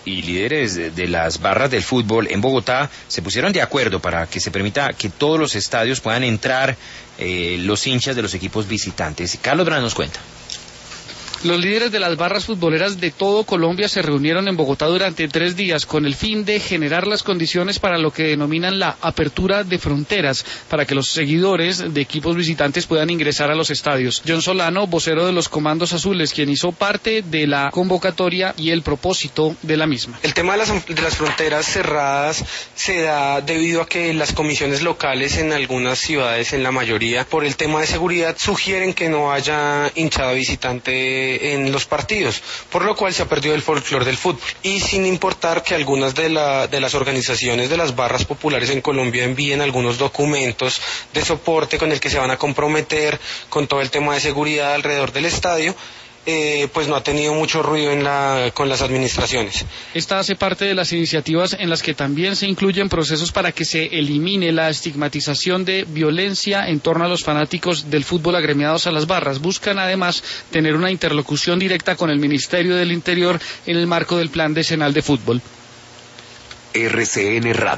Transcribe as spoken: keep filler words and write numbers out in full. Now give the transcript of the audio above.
y líderes de, de las barras del fútbol en Bogotá se pusieron de acuerdo para que se permita que todos los estadios puedan entrar eh, los hinchas de los equipos visitantes. Carlos Brand nos cuenta. Los líderes de las barras futboleras de todo Colombia se reunieron en Bogotá durante tres días con el fin de generar las condiciones para lo que denominan la apertura de fronteras, para que los seguidores de equipos visitantes puedan ingresar a los estadios. John Solano, vocero de los Comandos Azules, quien hizo parte de la convocatoria y el propósito de la misma. El tema de las, de las fronteras cerradas se da debido a que las comisiones locales en algunas ciudades, en la mayoría, por el tema de seguridad, sugieren que no haya hinchada visitante en los partidos, por lo cual se ha perdido el folclore del fútbol. Y sin importar que algunas de, la, de las organizaciones de las barras populares en Colombia envíen algunos documentos de soporte con el que se van a comprometer con todo el tema de seguridad alrededor del estadio, Eh, pues no ha tenido mucho ruido en la, con las administraciones. Esta hace parte de las iniciativas en las que también se incluyen procesos para que se elimine la estigmatización de violencia en torno a los fanáticos del fútbol agremiados a las barras. Buscan además tener una interlocución directa con el Ministerio del Interior en el marco del Plan Decenal de Fútbol. R C N Radio.